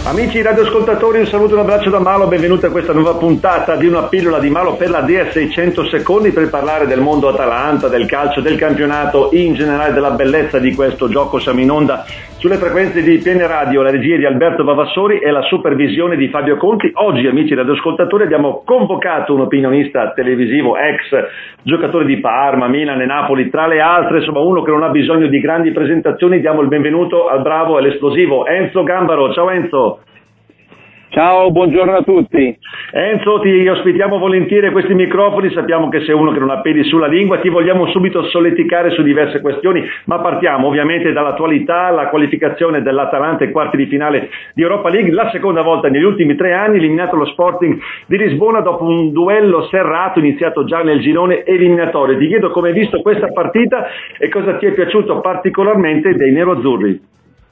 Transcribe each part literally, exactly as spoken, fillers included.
Amici radioascoltatori, un saluto e un abbraccio da Malo, benvenuti a questa nuova puntata di una pillola di Malo per la D S I cento secondi per parlare del mondo Atalanta, del calcio, del campionato, in generale della bellezza di questo gioco. Siamo in onda sulle frequenze di Piene Radio, la regia di Alberto Vavassori e la supervisione di Fabio Conti. Oggi, amici radioascoltatori, abbiamo convocato un opinionista televisivo, ex giocatore di Parma, Milan e Napoli, tra le altre, insomma uno che non ha bisogno di grandi presentazioni. Diamo il benvenuto al bravo e all'esplosivo Enzo Gambaro. Ciao Enzo. Ciao, buongiorno a tutti. Enzo, ti ospitiamo volentieri a questi microfoni, sappiamo che sei uno che non ha peli sulla lingua, ti vogliamo subito solleticare su diverse questioni, ma partiamo ovviamente dall'attualità, la qualificazione dell'Atalanta ai quarti di finale di Europa League, la seconda volta negli ultimi tre anni, eliminato lo Sporting di Lisbona dopo un duello serrato iniziato già nel girone eliminatorio. Ti chiedo come hai visto questa partita e cosa ti è piaciuto particolarmente dei neroazzurri.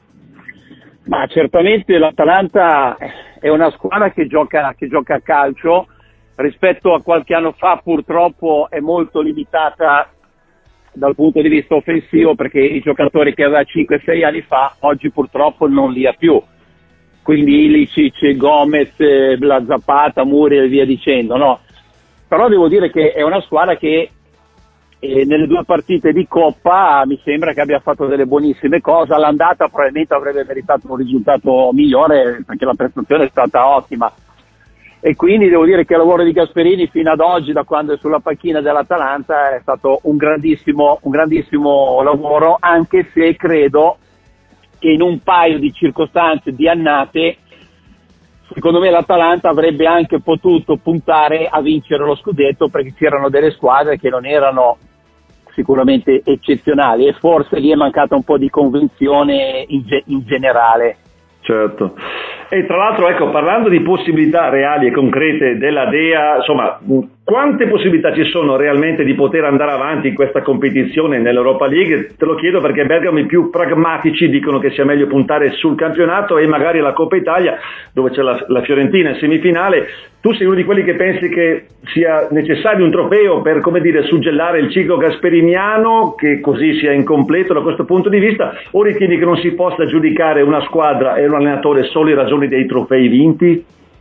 Ma certamente l'Atalanta è una squadra che gioca, che gioca a calcio, rispetto a qualche anno fa purtroppo è molto limitata dal punto di vista offensivo, perché i giocatori che aveva cinque sei anni fa oggi purtroppo non li ha più, quindi Ilicic, Gomez, la Zapata, Muri e via dicendo, no? Però devo dire che è una squadra che E nelle due partite di Coppa mi sembra che abbia fatto delle buonissime cose. All'andata probabilmente avrebbe meritato un risultato migliore, perché la prestazione è stata ottima, e quindi devo dire che il lavoro di Gasperini fino ad oggi, da quando è sulla panchina dell'Atalanta, è stato un grandissimo, un grandissimo lavoro, anche se credo che in un paio di circostanze, di annate, secondo me l'Atalanta avrebbe anche potuto puntare a vincere lo scudetto, perché c'erano delle squadre che non erano sicuramente eccezionali e forse gli è mancata un po' di convinzione in, ge- in generale. Certo. E tra l'altro, ecco, parlando di possibilità reali e concrete della Dea, insomma, quante possibilità ci sono realmente di poter andare avanti in questa competizione nell'Europa League? Te lo chiedo perché Bergamo i più pragmatici dicono che sia meglio puntare sul campionato e magari la Coppa Italia, dove c'è la, la Fiorentina in semifinale. Tu sei uno di quelli che pensi che sia necessario un trofeo per, come dire, suggellare il ciclo gasperiniano, che così sia incompleto da questo punto di vista, o ritieni che non si possa giudicare una squadra e un allenatore solo in ragione dei trofei vinti?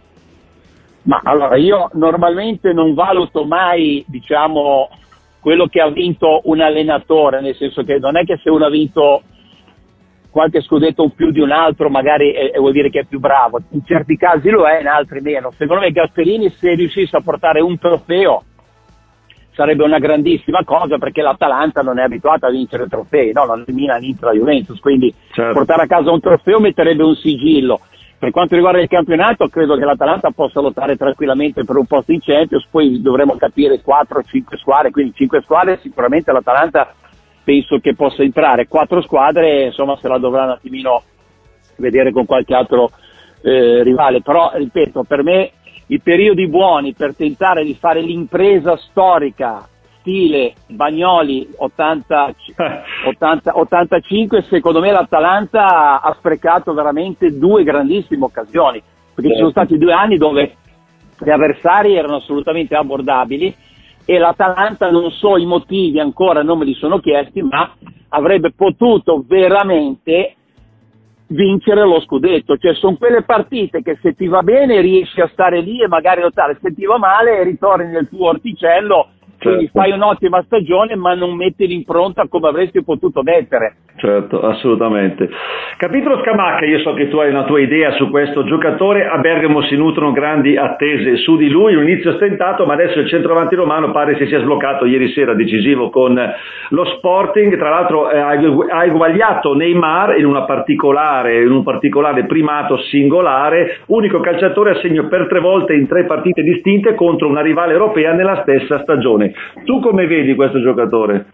Ma allora, io normalmente non valuto mai, diciamo, quello che ha vinto un allenatore, nel senso che non è che se uno ha vinto qualche scudetto più di un altro magari è, vuol dire che è più bravo, in certi casi lo è, in altri meno. Secondo me Gasperini, se riuscisse a portare un trofeo, sarebbe una grandissima cosa, perché l'Atalanta non è abituata a vincere trofei, no? Non elimina l'Inter, la Juventus, quindi certo, portare a casa un trofeo metterebbe un sigillo. Per quanto riguarda il campionato, credo che l'Atalanta possa lottare tranquillamente per un posto in Champions, poi dovremo capire quattro o cinque squadre, quindi cinque squadre sicuramente l'Atalanta penso che possa entrare, quattro squadre insomma se la dovrà un attimino vedere con qualche altro eh, rivale, però ripeto, per me i periodi buoni per tentare di fare l'impresa storica stile Bagnoli ottanta, ottanta, ottantacinque, secondo me l'Atalanta ha sprecato veramente due grandissime occasioni, perché ci sono stati due anni dove gli avversari erano assolutamente abbordabili e l'Atalanta, non so i motivi ancora, non me li sono chiesti, ma avrebbe potuto veramente vincere lo scudetto. Cioè sono quelle partite che se ti va bene riesci a stare lì e magari lottare, se ti va male ritorni nel tuo orticello. Quindi fai un'ottima stagione ma non metti l'impronta come avresti potuto mettere. Certo, assolutamente. Capitolo Scamacca, io so che tu hai una tua idea su questo giocatore, a Bergamo si nutrono grandi attese su di lui, un inizio stentato, ma adesso il centravanti romano pare si sia sbloccato ieri sera, decisivo con lo Sporting. Tra l'altro eh, ha eguagliato Neymar in una particolare, in un particolare primato singolare, unico calciatore a segno per tre volte in tre partite distinte contro una rivale europea nella stessa stagione. Tu come vedi questo giocatore?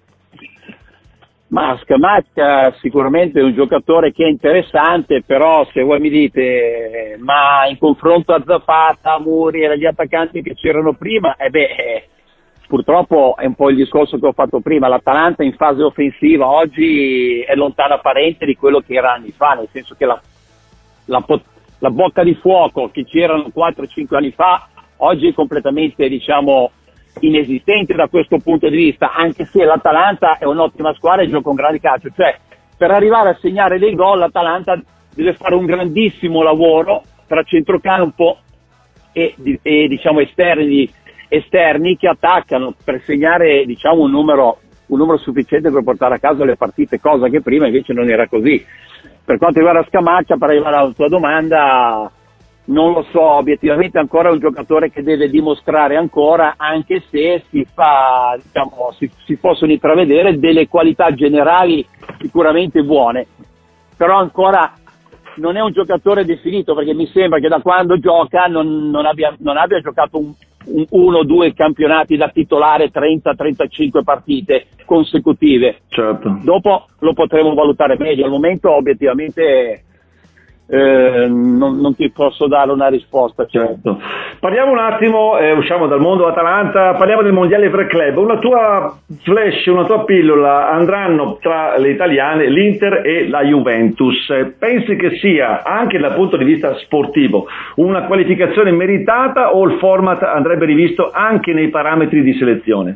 Ma Scamacca sicuramente è un giocatore che è interessante, però se voi mi dite ma in confronto a Zapata, a Muri e agli attaccanti che c'erano prima, eh beh, eh, purtroppo è un po' il discorso che ho fatto prima, l'Atalanta in fase offensiva oggi è lontana parente di quello che era anni fa, nel senso che la, la, la bocca di fuoco che c'erano quattro cinque anni fa oggi è completamente, diciamo, inesistente da questo punto di vista, anche se l'Atalanta è un'ottima squadra e gioca un grande calcio. Cioè, per arrivare a segnare dei gol l'Atalanta deve fare un grandissimo lavoro tra centrocampo e, e diciamo esterni, esterni che attaccano per segnare diciamo un numero, un numero sufficiente per portare a casa le partite, cosa che prima invece non era così. Per quanto riguarda Scamacca, per arrivare alla tua domanda, non lo so, obiettivamente ancora è un giocatore che deve dimostrare ancora, anche se si fa, diciamo, si, si possono intravedere delle qualità generali sicuramente buone, però ancora non è un giocatore definito, perché mi sembra che da quando gioca non, non, abbia, non abbia giocato un, un, uno o due campionati da titolare, trenta trentacinque partite consecutive. Certo. Dopo lo potremo valutare meglio, al momento obiettivamente Eh, non, non ti posso dare una risposta. Certo. Parliamo un attimo, eh, usciamo dal mondo Atalanta, parliamo del mondiale per club. Una tua flash, una tua pillola, andranno tra le italiane l'Inter e la Juventus. Pensi che sia, anche dal punto di vista sportivo, una qualificazione meritata, o il format andrebbe rivisto anche nei parametri di selezione?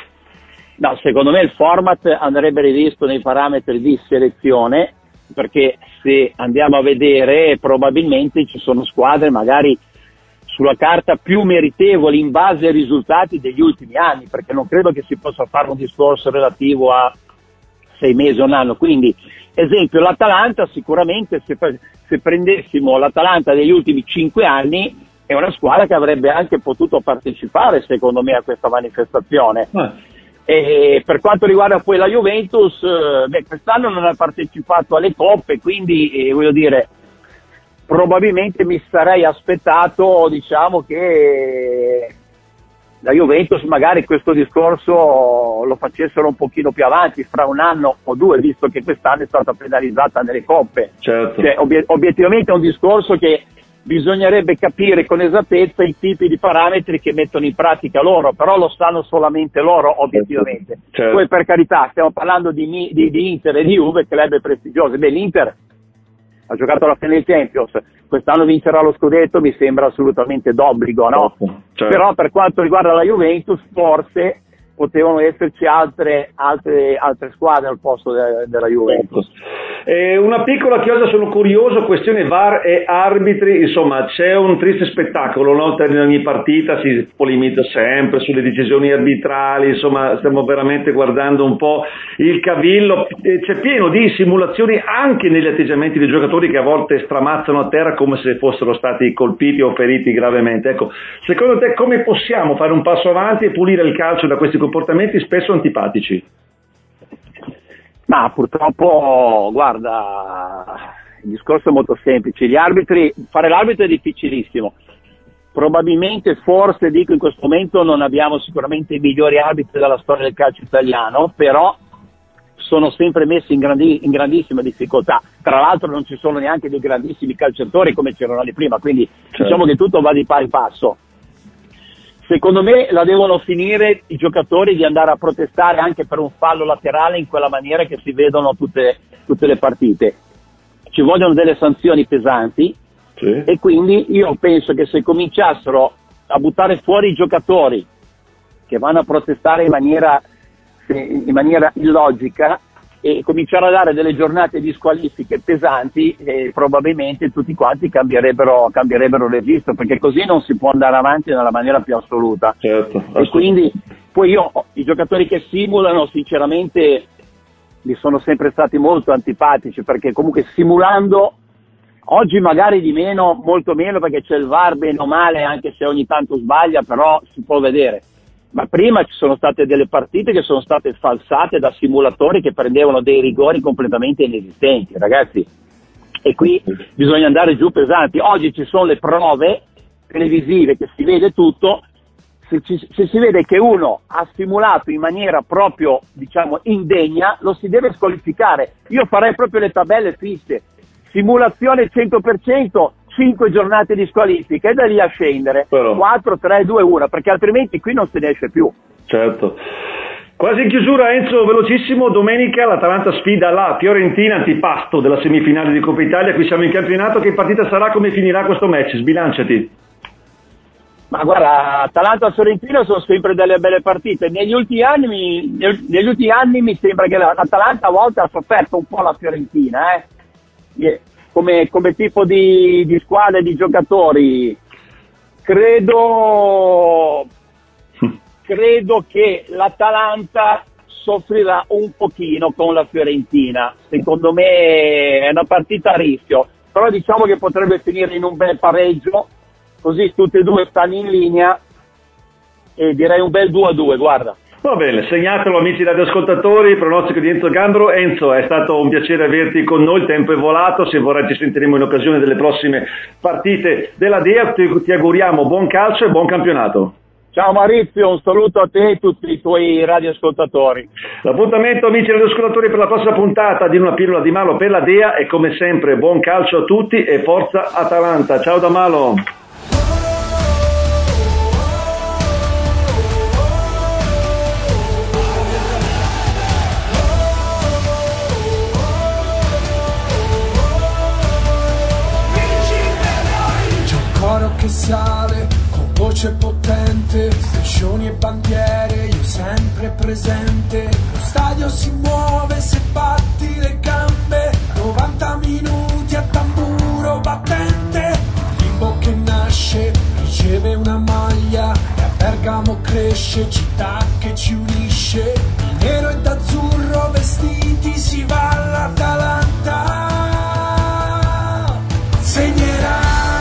No, secondo me il format andrebbe rivisto nei parametri di selezione, perché se andiamo a vedere probabilmente ci sono squadre magari sulla carta più meritevoli in base ai risultati degli ultimi anni, perché non credo che si possa fare un discorso relativo a sei mesi o un anno. Quindi, esempio, l'Atalanta sicuramente, se, se prendessimo l'Atalanta degli ultimi cinque anni, è una squadra che avrebbe anche potuto partecipare secondo me a questa manifestazione. Eh. E per quanto riguarda poi la Juventus, beh, quest'anno non ha partecipato alle coppe, quindi eh, voglio dire, probabilmente mi sarei aspettato, diciamo, che la Juventus magari questo discorso lo facessero un pochino più avanti, fra un anno o due, visto che quest'anno è stata penalizzata nelle coppe. Certo. Cioè, obiet- obiettivamente è un discorso che bisognerebbe capire con esattezza i tipi di parametri che mettono in pratica loro, però lo sanno solamente loro obiettivamente. Certo. Poi per carità, stiamo parlando di, di, di Inter e di Juve, club prestigiosi. Beh, l'Inter ha giocato alla fine del Champions, quest'anno vincerà lo scudetto, mi sembra assolutamente d'obbligo, no? Certo. Però per quanto riguarda la Juventus, forse potevano esserci altre, altre, altre squadre al posto de, della Juventus. Eh, una piccola chiosa, sono curioso, questione V A R e arbitri, insomma c'è un triste spettacolo, no? In ogni partita si polemizza sempre sulle decisioni arbitrali, insomma stiamo veramente guardando un po' il cavillo, eh, c'è pieno di simulazioni anche negli atteggiamenti dei giocatori che a volte stramazzano a terra come se fossero stati colpiti o feriti gravemente. Ecco, secondo te come possiamo fare un passo avanti e pulire il calcio da questi comportamenti spesso antipatici? Ma purtroppo, guarda, il discorso è molto semplice. Gli arbitri, fare l'arbitro è difficilissimo. Probabilmente, forse dico in questo momento, non abbiamo sicuramente i migliori arbitri della storia del calcio italiano, però sono sempre messi in, grandi, in grandissima difficoltà. Tra l'altro non ci sono neanche dei grandissimi calciatori come c'erano lì prima, quindi certo. Diciamo che tutto va di pari passo. Secondo me la devono finire i giocatori di andare a protestare anche per un fallo laterale in quella maniera che si vedono tutte, tutte le partite. Ci vogliono delle sanzioni pesanti, sì. E quindi io penso che se cominciassero a buttare fuori i giocatori che vanno a protestare in maniera, in maniera illogica e cominciare a dare delle giornate di squalifiche pesanti, eh, probabilmente tutti quanti cambierebbero, cambierebbero registro, perché così non si può andare avanti nella maniera più assoluta. Certo, e quindi poi io i giocatori che simulano sinceramente mi sono sempre stati molto antipatici, perché comunque simulando oggi magari di meno, molto meno, perché c'è il V A R bene o male, anche se ogni tanto sbaglia, però si può vedere. Ma prima ci sono state delle partite che sono state falsate da simulatori che prendevano dei rigori completamente inesistenti, ragazzi. E qui bisogna andare giù pesanti. Oggi ci sono le prove televisive che si vede tutto. Se, ci, se si vede che uno ha simulato in maniera proprio, diciamo, indegna, lo si deve squalificare. Io farei proprio le tabelle fisse. Simulazione cento per cento, cinque giornate di squalifica e da lì a scendere. Però. quattro, tre, due, uno, perché altrimenti qui non se ne esce più. Certo. Quasi in chiusura, Enzo, velocissimo, domenica l'Atalanta sfida la Fiorentina, antipasto della semifinale di Coppa Italia, qui siamo in campionato, che partita sarà, come finirà questo match? Sbilanciati. Ma guarda, Atalanta-Fiorentina sono sempre delle belle partite. Negli ultimi anni mi, negli ultimi anni mi sembra che l'Atalanta a volte ha sofferto un po' la Fiorentina, eh. come, come tipo di, di squadra e di giocatori, credo, credo che l'Atalanta soffrirà un pochino con la Fiorentina. Secondo me è una partita a rischio, però diciamo che potrebbe finire in un bel pareggio, così tutti e due stanno in linea, e direi un bel due a due, guarda. Va bene, segnatelo amici radioascoltatori, pronostico di Enzo Gambro. Enzo, è stato un piacere averti con noi, il tempo è volato, se vorrai ci sentiremo in occasione delle prossime partite della D E A, ti, ti auguriamo buon calcio e buon campionato. Ciao Maurizio, un saluto a te e tutti i tuoi radioascoltatori. L'appuntamento amici radioascoltatori per la prossima puntata di Una pillola di Malo per la D E A e come sempre buon calcio a tutti e forza Atalanta. Ciao da Malo. Che sale con voce potente, striscioni e bandiere, io sempre presente. Lo stadio si muove se batti le gambe, novanta minuti a tamburo battente. Il bimbo che nasce riceve una maglia e a Bergamo cresce, città che ci unisce. Di nero e d'azzurro vestiti si va all'Atalanta, segnerà.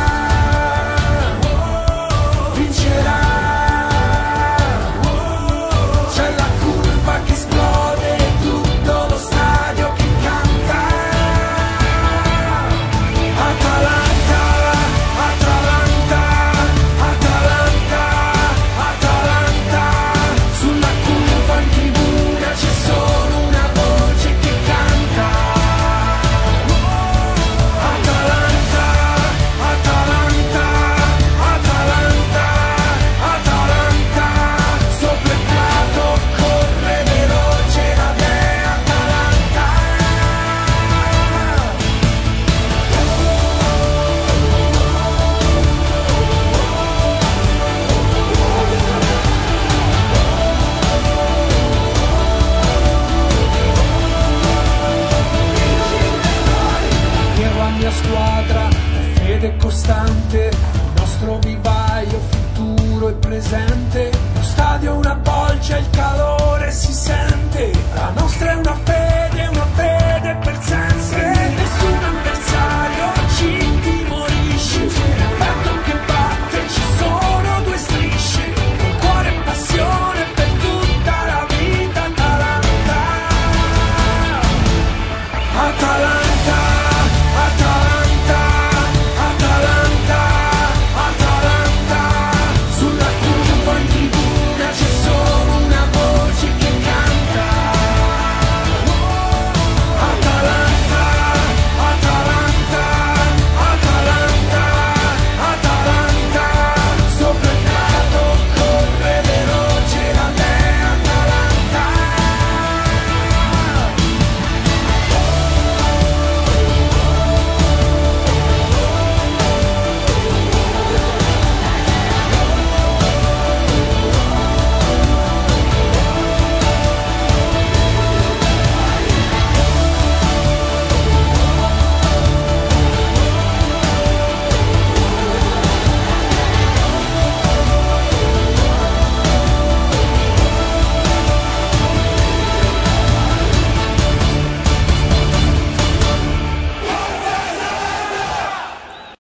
Costante, il nostro vivaio futuro e presente, lo stadio è una bolgia, il calore si sente, la nostra è una fede, una fede per sempre.